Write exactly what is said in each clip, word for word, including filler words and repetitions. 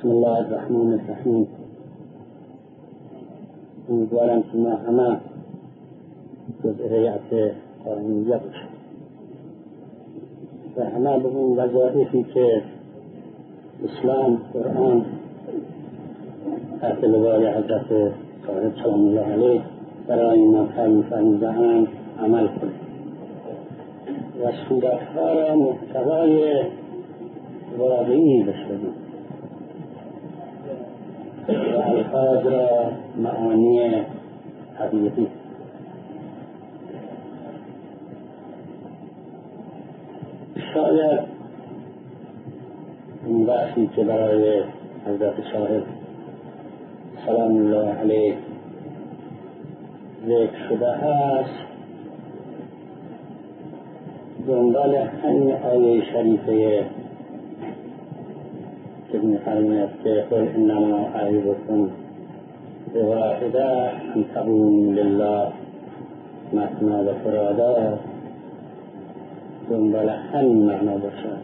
بسم الله الرحمن الرحیم. امیدوارم که ما همه جزء هیئت قانونیه باشیم و همه به اون وظایفی که اسلام، قرآن تحت لوای حضرت صاحب سلام الله علیه برای ما تعیین فرموده‌اند عمل کنیم و صورتها را محتوای واقعی بشنویم و الفاظ را معانی حقیقی. شاید این بحثی که برای حضرت صاحب سلام الله علیه ذکر شده است دنبال همین آیه شریفه که می‌فرماید که قل انما اعظکم بواحده ان تقوموا لله مثنی و فرادا دنبال همین معنا باشد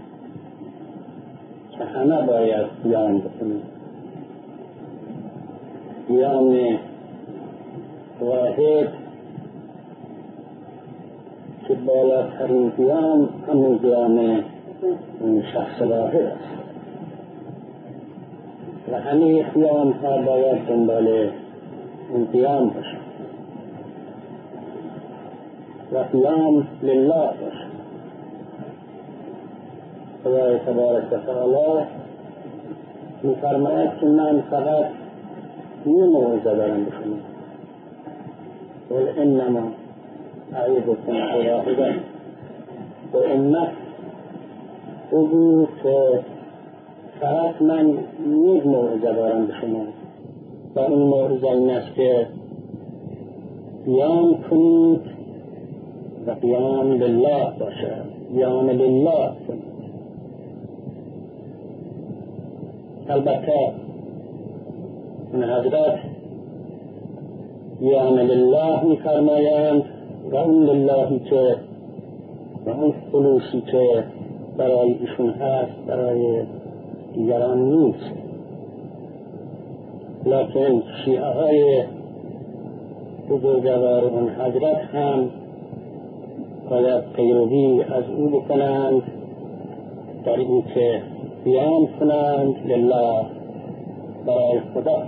که همه باید قیام بکنیم، قیام واحد که بالاترین قیام همون قیام اون شخص واحد است و همه قیام ها باید دنبال اون قیام باشد و قیام لله باشد. خدای تبارک و تعالی می‌فرماید که من فقط یه موعظه دارم به شما، قل انما اعظکم بواحده. و امت بگو که فقط من یک موعظه دارم به شما و این موعظه این است که قیام کنید و قیام لله باشد، قیام لله کنید. البته این حضرت قیام لله می‌فرمایند و اون للهی که و اون خلوصی که برای ایشون هست برای دیگران نیست، لکن شیعه های بزرگوار اون حضرت هم باید پیروی از او بکنند در این که قیام کنند لله برای خدا.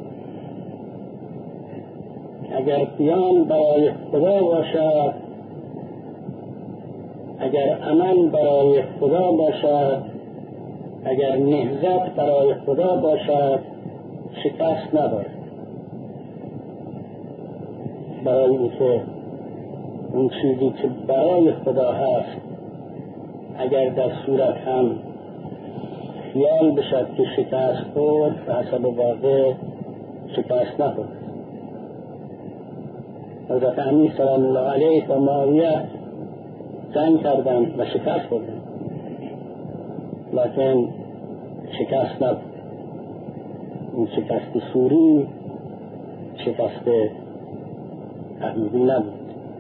اگر قیام برای خدا باشد، اگر عمل برای خدا باشد، اگر نهضت برای خدا باشد، شکست ندارد. برای اینکه اون چیزی که برای خدا هست اگر در صورت هم خیال بشد که شکست خورد به حسب واقع شکست نخورد. حضرت امیر سلام الله علیه و معاویه جنگ کردند و شکست خوردند، لکن شکست نبود. این شکست سوری شکست حقیقی نبود،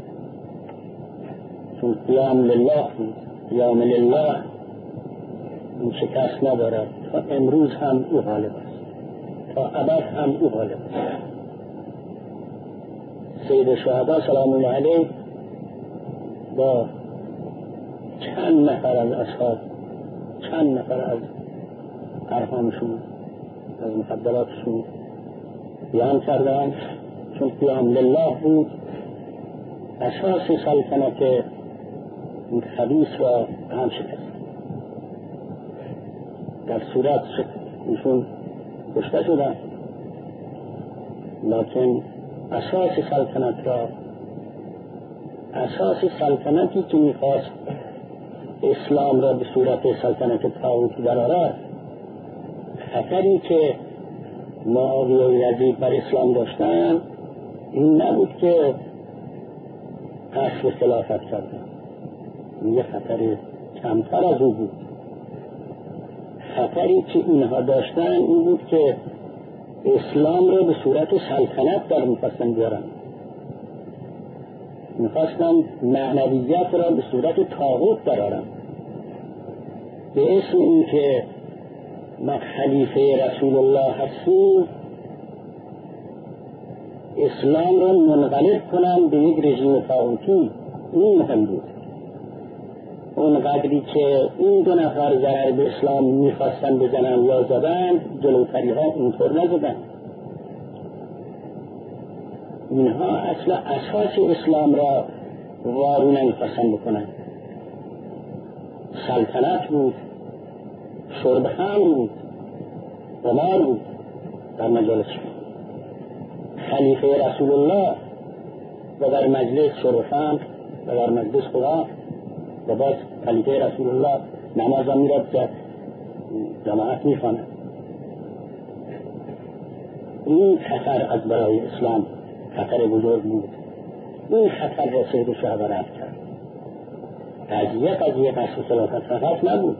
چون قیام لله بود. قیام لله این شکست ندارد، تا امروز هم او غالب است، تا ابد هم او غالب است. سید شهدا سلام الله علیه با چند نفر از اصحاب، چند نفر از ارحامشون، از مخدراتشون قیام کردند، چون قیام لله بود. اساس سلطنت این خبیث را هم شکست. در صورت ایشون کشته شدند، لکن اساس سلطنت را، اساس سلطنتی که میخواست اسلام را به صورت سلطنت طاغوتی درآورد، خطری که معاویه و یزید بر اسلام داشتند این نبود که اصل خلافت کردن، این یه خطر کمتر از او بود. خطری که اینها داشتن این بود که اسلام را به صورت سلطنت در میخواستن بیارن، میخواستن معنویت را به صورت طاغوت درارن، به اسم این که ما خلیفه رسول الله هستیم، اسلام را منقلب کنم به یک رژیم طاغوتی. این مهم بود. اون قدری که این دو نفر ضرر به اسلام میخواستن بزنن یا زدن، جلوتری ها اونطور نزدن. اینها اصلا اساس اسلام را وارو نمیخواستن بکنن. سلطنت بود، شرب خمر بود، قمار بود در مجالس خلیفه رسول الله، و در مجلس شرب خمر، و در مجلس خدا، و باز خلیفه رسول الله نماز هم میرد که جماعت میخواند. این خطر از برای اسلام خطر بزرگ بود. این خطر را سید الشهدا رفت کرد. قضیه قضیه قصد خلافت فقط نبود.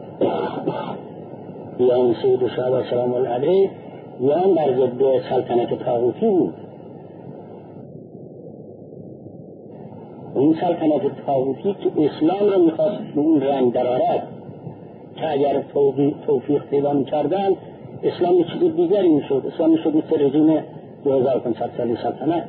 بیان سید الشهدا سلام الله علیه بیان در ضد سلطنت طاغوتی بود. این سلطنت طاغوتی که اسلام را میخواست به اون رنگ درآورد، که اگر توفیق پیدا میکردن اسلام یه چیز دیگری میشد. اسلام میشد یک رژیم دو هزار و پانصد سالی سلطنت.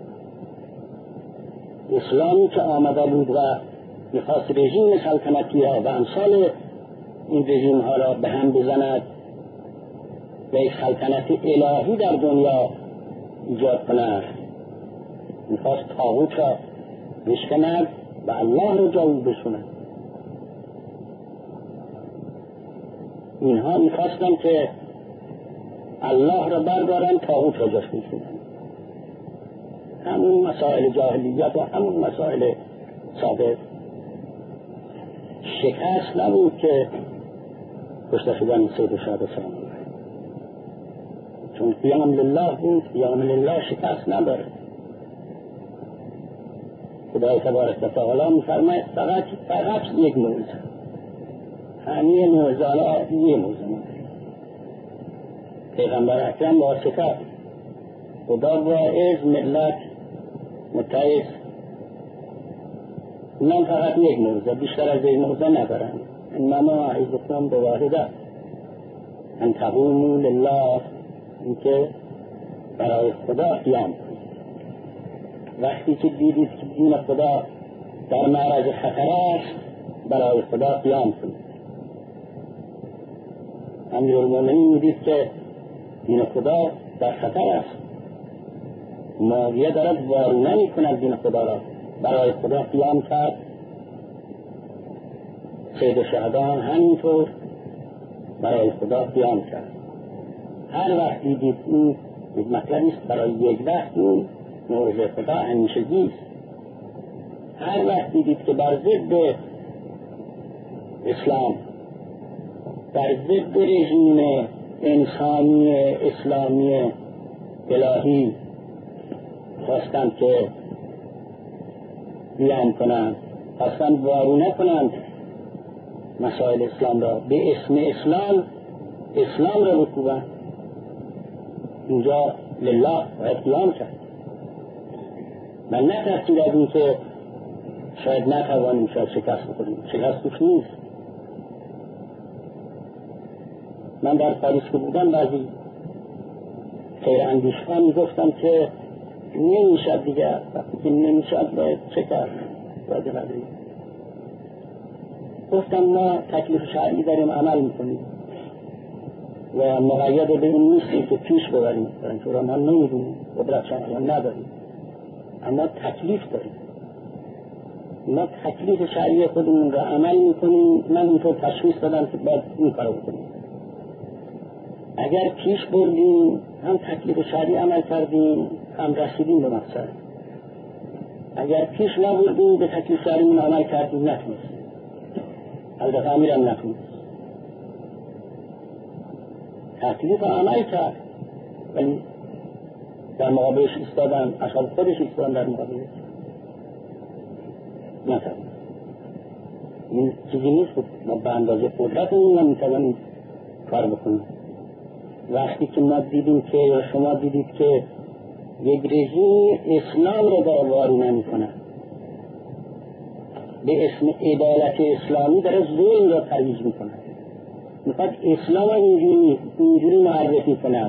اسلامی که آمده بود و میخواست رژیم سلطنتی ها و امثال این رژیم ها را به هم بزند و یک سلطنت الهی در دنیا ایجاد کند، میخواست طاغوت را بشکند و الله را جای بشوند. اینها میخواستن که الله را بردارن، طاغوت را جاش بشونن. همون مسائل جاهلیت و همون مسائل سابق. شکست نبود که کشته شدن سید الشهدا سلام الله، چون قیام لله بود. قیام لله شکست نداره. خدای تبارک و تعالی می‌فرماید فقط فقط یک موعظه، همین موعظه ها یه موعظه پیغمبر اکرم با صفت خدا واعظ ملت متعظ، من فقط یک موعظه، بیشتر از یک موعظه ندارم. انما اعظکم بواحده ان تقوموا لله، اینکه برای خدا قیام کنید. وقتی که دیدید که دین خدا در معرض خطر است، برای خدا قیام کنید. امیرالمومنین دید که دین خدا در خطر است، معاویه دارد وارونه می کند دین خدا را، برای خدا قیام کرد. سید الشهدا همینطور برای خدا قیام کرد. هر وقت دیدید این مطلب نیست برای یک وقت، این مورد خدا همیشگی است. هر وقت دیدید که بر ضد اسلام، بر ضد رژیم انسانی اسلامی الهی خواستند که قیام کنند، خواستند وارونه کنند مسائل اسلام را، به اسم اسلام اسلام را بکوبند، اینجا لله باید قیام کرد. من نه تفسیر از این که شاید نتوانیم شاید شکست بخوریم، شکست توش نیست. من در پاریس که بودم بعضی خیر اندیش ها می گفتم که نمیشد دیگه، وقتی که نمیشد باید چه کرد، باید قدری. گفتم ما تکلیف شرعی داریم عمل میکنیم و مقید به این نیستیم که پیش ببریم، برای ما نمیدونیم، قدرت شرعی نداریم، اما تکلیف داریم. ما تکلیف شرعی خودمون را عمل میکنیم. من اینطور تشخیص دادم که باید این کارو بکنیم. اگر پیش بردیم هم تکلیف شرعی عمل کردیم، هم رسیدیم به مقصد. اگر پیش نبردیم به تکلیف شرعی عمل کردیم، نتونستیم. البته امیرم نتونست. تکلیف عمل کرد ولی در مقابلش ایستادن، اشخاص خودش ایستادن در مقابلش، نتونست. این چیزی نیست که ما به اندازه قدرتمون نمیتونیم کار بکنیم. وقتی که ما دیدیم که یا شما دیدید که یک رژیم اسلام را داره وارونه میکنه، به اسم عدالت اسلامی داره ظلم را ترویج میکنه، میخواد اسلام اینجوری اینجوری معرفی کنه.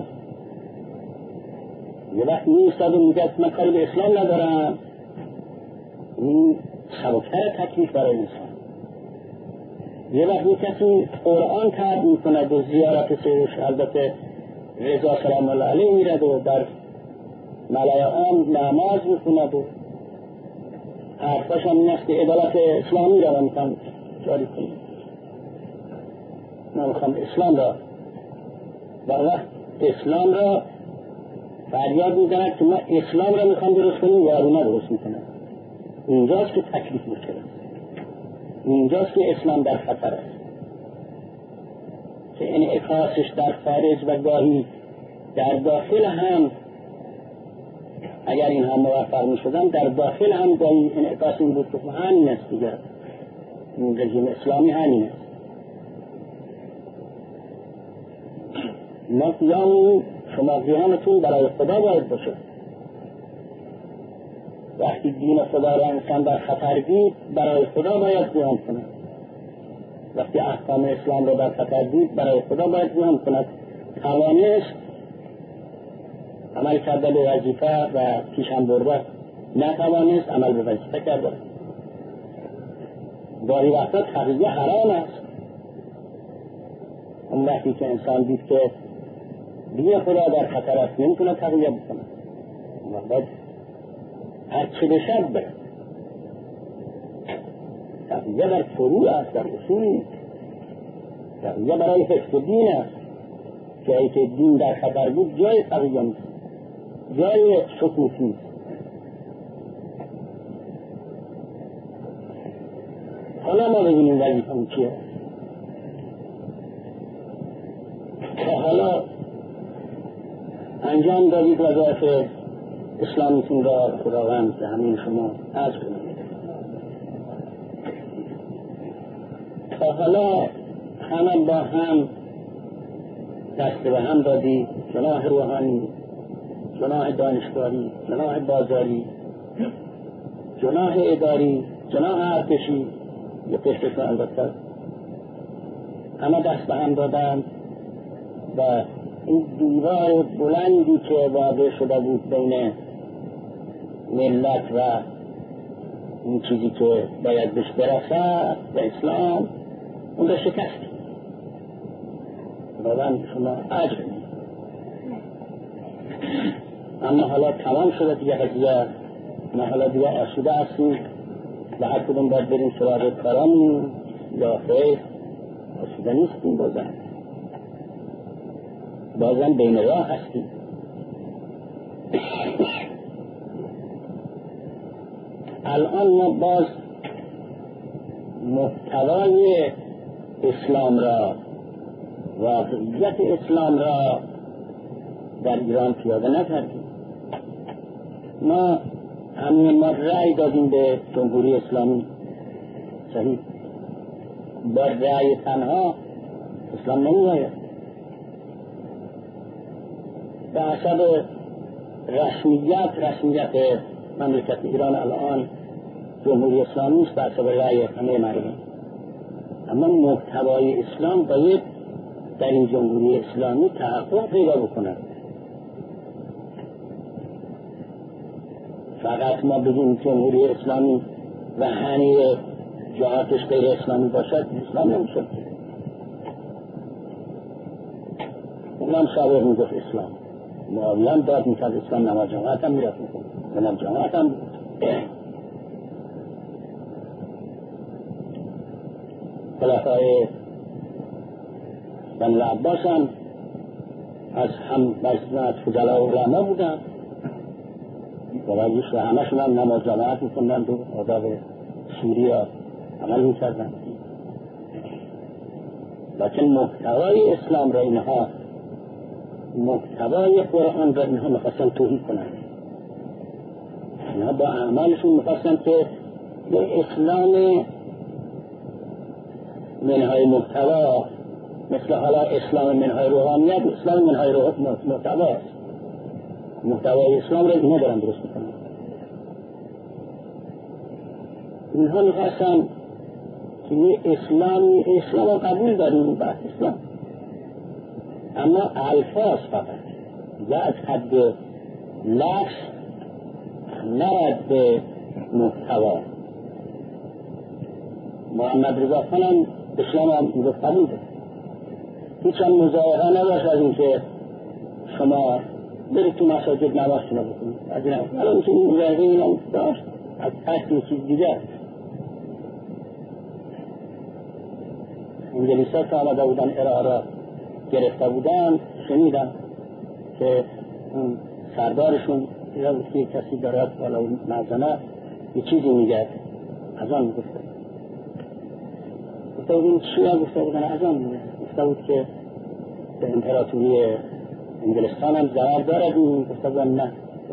یه وقت میستاد و میگه من کاری به اسلام ندارم. این سبکتر تکلیف برای انسان. یه وقت یه کسی قرآن ترد میکنه و زیارت سیدش البته رضا سلام الله علیه میرد و در ملای عام نماز میخوند و حرفاش هم این است که عدالت اسلامی را من میخوام جاری کنیم، من میخوام اسلام را بر وقت اسلام را فریاد میزند که ما اسلام را میخوام درست کنیم یارونه درست میکنه. اینجاست که تکلیف مشکل است، اینجاست که اسلام در خطر است که انعکاسش در خارج و گاهی در داخل هم اگر این هم موفق می شدن در داخل هم گاهی انعکاس این بود که همین است دیگر، این رژیم اسلامی همین است. ما قیام شما قیامتون برای خدا باید باشه. وقتی دین خدا را انسان در خطر دید برای خدا باید قیام کنه. وقتی احکام اسلام را در خطر دید برای خدا باید قیام کند. توانست عمل کرده به وظیفه و پیشم برده، نتوانست عمل به وظیفه کرده. گاهی وقتا تقیه حرام است. اون وقتی که انسان دید که دین خدا در خطر است نمیتونه تقیه بکنه، باید هر چه بشد بره. تقیه در فروع است، در اصول نیست. تقیه برای حفظ دین است. جایی که دین در خطر بود جای تقیه نیست، جای سکوت نیست. حالا ما ببینیم وظیفه‌مون چیه. تا حالا انجام دادید وظایف اسلامیتون را خداوند به همین شما عرض کنید. تا حالا همه با هم دست به هم دادی، جناح روحانی، جناح دانشگاهی، جناح بازاری، جناح اداری، جناح ارتشی، یه پشتش البته همه دست به هم دادن و این دیوار بلندی که واقع شده بود بین ملت و این چیزی که باید بهش برسد و اسلام، اون رو شکستی. خداوند شما اجر می‌دهد. اما حالا تمام شده دیگه قضیه، ما حالا دیگه آسوده هستیم و هر کدوم باید بریم سراغ کارامون یا خیر. آسوده نیستیم، بازم بازم بین راه هستیم. الان ما باز محتوای اسلام را، واقعیت اسلام را در ایران پیاده نکردیم. ما همین ما رأی دادیم به جمهوری اسلامی، صحیح، با رأی تنها اسلام نمی آید. به حسب رسمیت رسمیت مملکت ایران الان جمهوری اسلامی است، به حسب رأی همه مردم. اما محتوای اسلام باید در این جمهوری اسلامی تحقق پیدا بکنه. فقط ما بگیم جمهوری اسلامی و همه جهاتش غیر اسلامی باشد، اسلام نمیشه. اونم سابق میگفت اسلام، معاویه هم داد میکرد اسلام، نماز جماعت هم میرفت میکن، نماز جماعت هم خلفای بنی العباس هم از هم مجموعت فضلا و علما بودن و همشون هم نماز جماعت میکندن و آداب سوریا عمل میکردن. لیکن محتوای اسلام را اینها، محتوای قرآن را اینها میخواستن توهین کنن. اینها با اعمالشون میخواستن که به اسلام منهای محتوا، مثل حالا اسلام منهای روحانیت، اسلام منهای محتوا است. محتوای اسلام را اینها دارن درست میکنن. اینها میخواستن که یه اسلامی، اسلام را قبول داریم، بعد اسلام اما الفاظ فقط و از حد لفظ نرد به محتوا. محمد رضا خان هم اسلام هم گفته بوده هیچ هم مضایقه نداشت از اینکه شما برید تو مساجد نمازتون رو بکنید. از این هم الان که این مضایقه این هم داشت از پشت یه چیز دیگه. انگلیس ها که آمده بودن عراق را گرفته بودن شنیدم که سردارشون دیده بود که کسی دارد بالا مردانه یه چیزی میگرد از آن میگفته گفته بود این چی ها گفته بودن از آن میگرد گفته بود که به امپراتوری انگلستان هم ضرر دارد این گفته بودن نه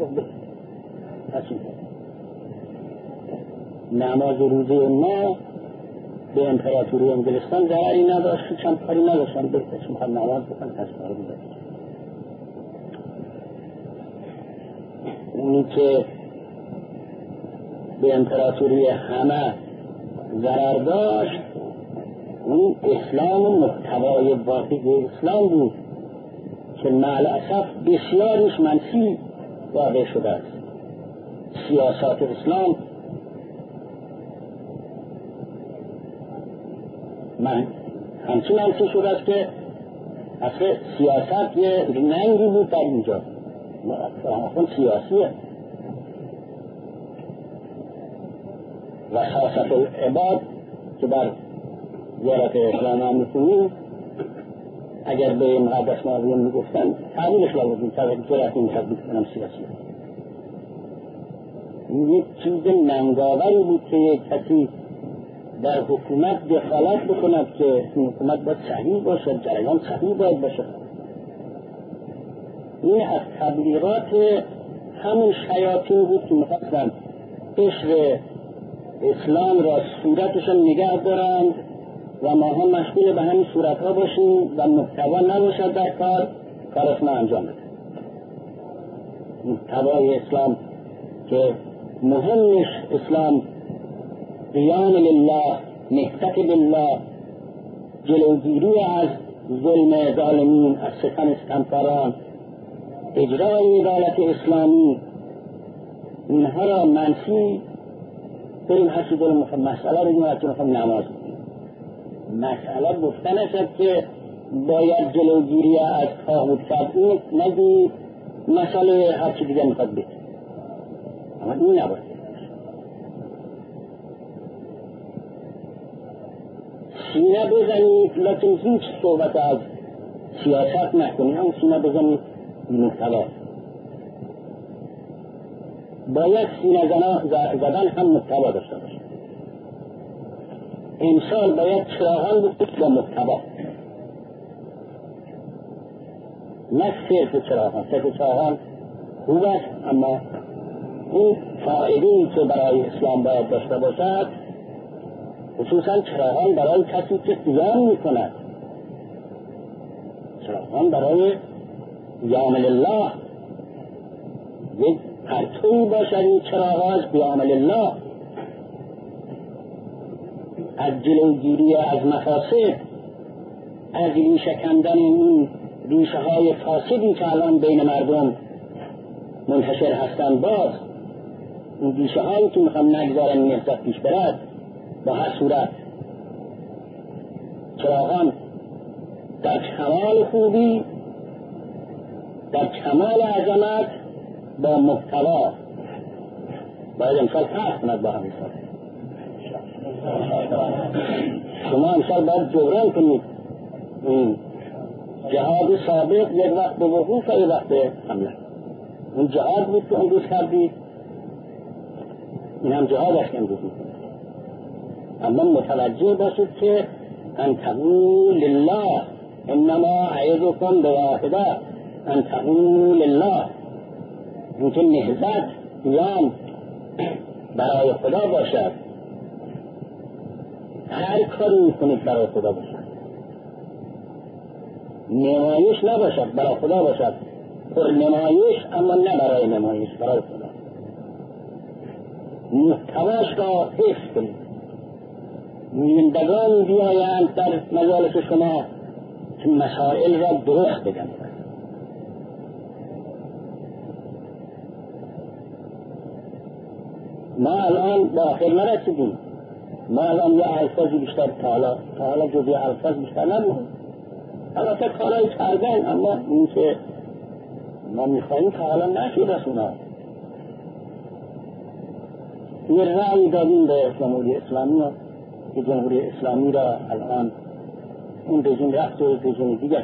نماز و روزه ما به امپراتوری انگلستان ضرری نداشت چند کاری نداشتن بهتش میخواد نماز بکن تشکار بودن اونی که به امپراتوری همه ضرر داشت اون اسلام و محتوای واقعی اسلام بود که معلاسف بسیاریش منفی واقع شده است. سیاست اسلام من همچین منفی شده است که اصلا سیاست یه رنگی بود در اینجا اصلا سیاسیه و سیاست العباد که بر زیارت اسلام هم میکنیم اگر به مقدس معظم میگفتن تعبیرش لازم جرأت نمی‌کرد بکنم سیاسیه. این یک چیز ننگاوری بود که یک کسی در حکومت دخالت بکند که این حکومت باید صحیح باشد جریان صحیح باید باشد. این از تبلیغات همون شیاطین بود که می‌خواستند قشر اسلام را صورتشان نگه دارند و ما هم مشغول به همین صورتها باشیم و محتوا نباشد در کار کارش ما انجام بده. محتوای اسلام که مهمش اسلام قیام لله نهضت بالله جلوگیری از ظلم ظالمین از ستم استمکاران اجرای عدالت اسلامی اینها را منفی بریم هر چیز رو میخوام مسئله رو میخوام میخوام نماز مسئله گفتن است که باید جلوگیری از طاغوت کرد این نگی مسئله هر چی دیگه میخواد بید اما این نباید سینه بزنید لیکن هیچ صحبت از سیاست نکنید هم سینه بزنید محتوا باید سینه زدن هم محتوا داشته باشه. امسال باید چراغان بکنید با محتوا نه صرف چراغان صرف چراغان خوب است اما این فائده‌ای که برای اسلام باید داشته باشد خصوصا چراغان برای کسی که قیام میکند چراغان برای قیام لله یک پرتوی باشد این چراغ از قیام لله از جلوگیری از مفاسد از ریشه کندن این ریشه های فاسدی که الان بین مردم منتشر هستند باز این ریشه هایی که میخوام نگذارن نهضت پیش برد با هر صورت چراغان در کمال خوبی در کمال عظمت با محتوا باید امسال فرق کند با همین سال شما امسال باید جبران کنید این جهاد سابق یک وقت به وقوف و یک وقت به حمله اون جهاد بود که امروز کردید این هم جهاد است که امروز میکنید اما متوجه باشید که ان تقولوا لله انما اعظكم بواحده ان تقولوا لله اینکه نهضت قیام برای خدا باشد هر کاری میکنید برای خدا باشد نمایش نباشد برای خدا باشد پر نمایش اما نه برای نمایش برای خدا محتواش را حفظ کنید میندگان بیایند در مجالس شما که مسائل را درست بگم. ما الان به آخر نرسیدیم. ما الان یه الفاظی بیشتر تا حالا تا حالا جزء الفاظ بیشتر نبود. البته کارایی کردن، اما این که ما میخواییم تا حالا نشید از اونا. یه رأی دادیم به جمهوری اسلامی و که جمهوری اسلامی را الان اون رژیم رفت و رژیم دیگر،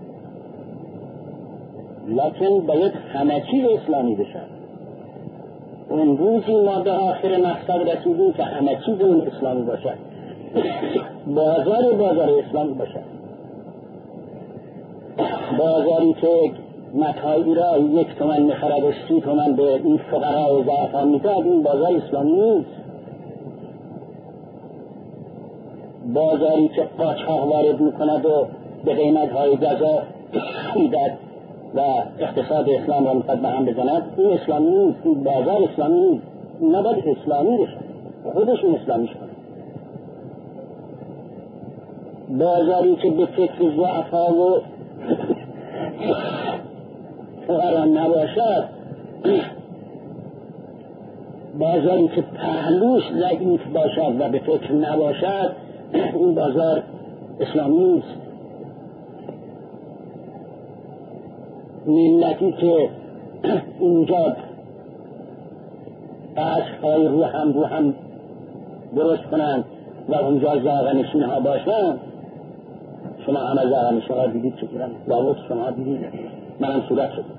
لکن باید همه چیز اسلامی بشه. اون روزی ما به آخر مقصد رسیدیم که همه چیز اون اسلامی باشه، بازار بازار اسلامی باشه، بازاری که متاعی را یک تومن میخرد و سی تومن به این فقرا و ضعفان میداد، این بازار اسلامی نیست. بازاری که قاچاق وارد میکند و به قیمت های گزاف میداد و اقتصاد اسلام را میخواد به هم بزند، این اسلامی نیست. این بازار اسلامی نیست. این نباید اسلامی بشه، خودشون اسلامی شد. بازاری که به فکر ضعفا و فقرا نباشد، بازاری که پهلوش ضعیف باشد و به فکر نباشد، این بازار اسلامی نیست. ملتی که اینجا قصرهای رو هم رو هم درست کنند و اونجا زاغنشین ها باشند، شما همه زاغنشین ها دیدید چکرم لابد شما دیدید، منم صورت شد.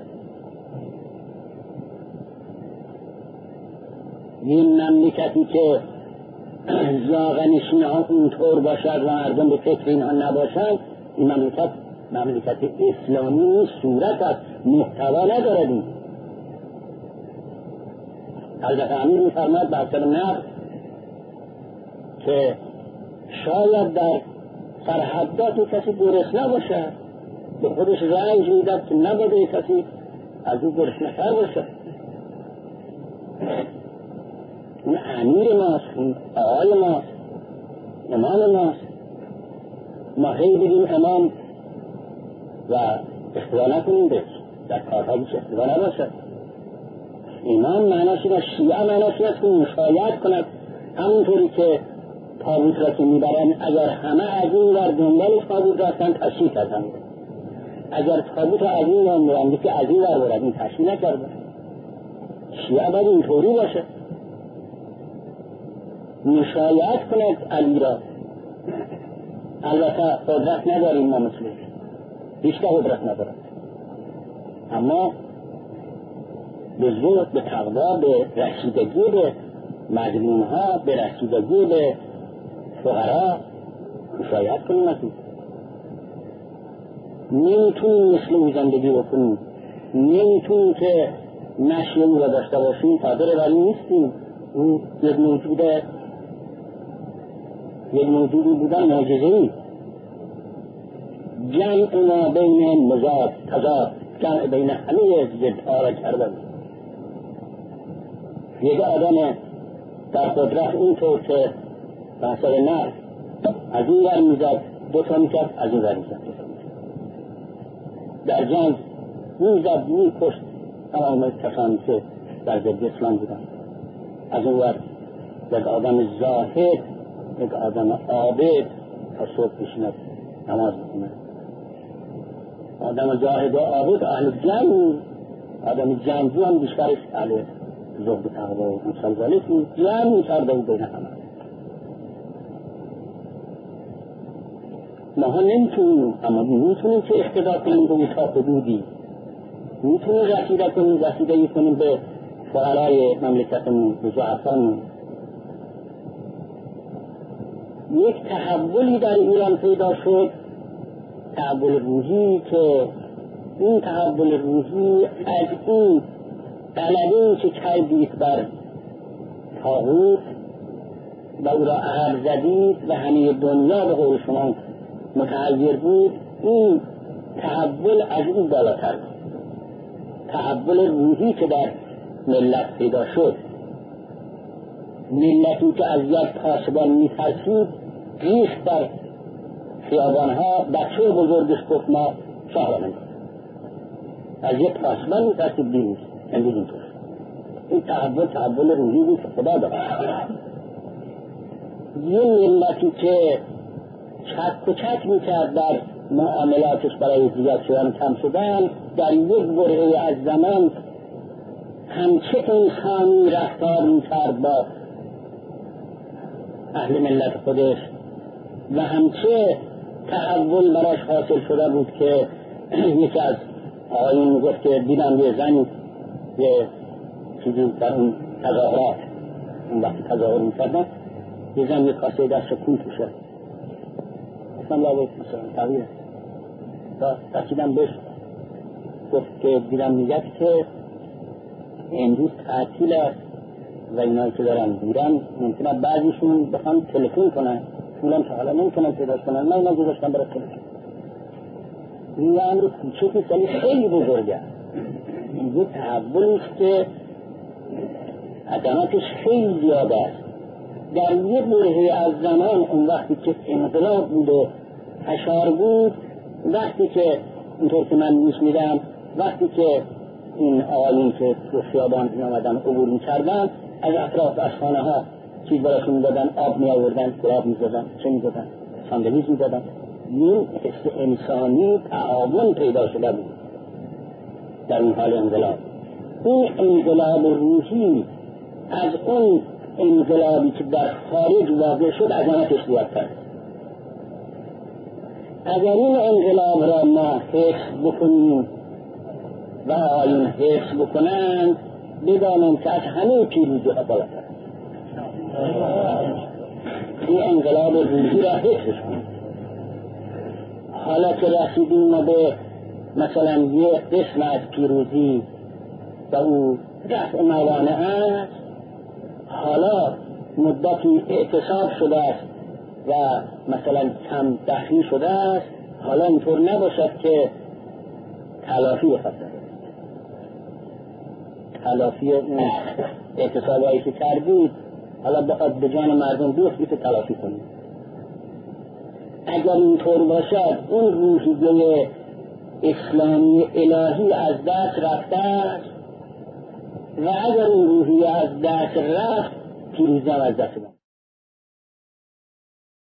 این مملکتی که زاغنشین ها اونطور باشد و مردم به فکر اینها نباشند، این مملکت مملکت اسلامی صورت است، محتوا ندارد. این حضرت امیر می‌فرماید بر سر نقل که شاید در سرحدات کسی گرسنه باشد، به خودش رنج میداد که نباید کسی از او گرسنه‌تر باشد. این امیر ماست، این آقای ماست، امام ماست. ما هی بگیم امام و اختوا نکنیم بهش، در کارها بیش اختوا نباشد. امام معناش این است، شیعه معناش این است که مشایعت کند، همونطوری که تابوت را که میبرن اگر همه از این ور دنبال تابوت راستن تشریح کردن، اگر تابوت را از این ور میرن که از این ور برد، این تشریح نکردن. شیعه باید اینطوری باشه، مشایعت کند علی را. البته قدرت نداریم ما مثل بیشتر قدرت ندارد، اما به زود، به تقوا، به رسیدگی به مظلوم ها، به رسیدگی به فقرا مشایعت کنیم. از این نمیتونیم مثل او زندگی بکنیم، نمیتونیم که نشی او را داشته باشیم، قادر ولی نیستیم. اون یک موجود یک موجودی بودن معجزه‌ای. جمع ما بین مزاد تضاد، جمع بین همه ضدها را کردن. یک آدم در قدرت اینطور که بحثر نر از این ور میزد دوتا میکرد، از این ور میزد دوتا میکرد، در جنگ میزد میکشت تمام کسانی که در ضد اسلام بودن. از اون ور یک آدم زاهد، یک آدم عابد تا صبح بشیند نماز بخونه. آدم زاهد و عابد اهل جنگ، آدم جنگی هم بیشترش اهل زهد و تقوا و مسلسلش جمع میکرده و بین همه. ما ها نمیتونیم، اما میتونیم که اقتدا کنیم به تا حدودی، میتونیم رسیده کنیم رسیدگی کنیم به فقرای مملکتمون، به ضعفان. یک تحولی در ایران پیدا شد، تحول روحی، که این تحول روحی از این غلبه‌ای که کردید بر طاغوت و او را عقب زدید و همه دنیا به قول شما متغیر بود، این تحول از این بالاتر بود. تحول روحی که در ملت پیدا شد، ملتی که از یک پاسبان می‌ترسید ریخت بر خیابانها بچه بزرگش گفت ما شاه را نمی‌کنیم. از یک پاسبان می‌ترسید دیروز امروز اینطور. این تحول تحول روحی بود که خدا دارد. یه ملتی که چک و چک میکرد در معاملاتش برای زیاد شدن کم شدن، در یک برهه از زمان همچه انسانی رفتار میکرد با اهل ملت خودش و همچه تحول براش حاصل شده بود که یکی از آقایون میگفت که دیدم یه زنی یه چیزی در اون تظاهرات اون وقتی تظاهر میکردن یه زن یه کاسه دست کون توشه اصلا لابد مثلا تغییر و رسیدم بهش گفت که دیدم میگه که امروز تعطیل است و اینایی که دارن دیرن ممکنه بعضیشون بخوان تلفن کنن پولم که حالا نمیتونن پیداش کنن من اینا گذاشتم برای تلفن. این امر کوچکی سالی خیلی بزرگه، این تحولی است که عدماتش خیلی زیاد است. در یک برهه از زمان اون وقتی که انقلاب بود و فشار بود، وقتی که اینطور که من نیش میدم وقتی که این آقایون که تو خیابان می آمدن عبور می کردن از اطراف اشخانه ها چیز براشون می دادن، آب می آوردن، گلاب می دادن، چه می دادن، ساندویچ می دادن. این حس انسانی تعاون پیدا شده بود در این حال انقلاب. این انقلاب روحی از اون انقلابی که در خارج واقع شد عظمتش زیادتر. اگر این انقلاب را ما حفظ بکنیم و آیون حفظ بکنند بدانم که از همه پیروزی ها بالاتر است. این انقلاب روحی را حفظ کنیم. حالا که رسیدیم ما به مثلا یک قسم از پیروزی و او رفع موانع است، حالا مدتی اعتصاب شده است و مثلا کم دخلی شده است، حالا اینطور نباشد که تلافی خطر تلافی اون اعتصابایی که کردید حالا بخواد به جان مردم دوست بیت تلافی کنید. اگر اینطور باشد اون روحیه اسلامی الهی از دست رفته است و اگر اون روحیه از دست رفت پیروزی از دست رفت.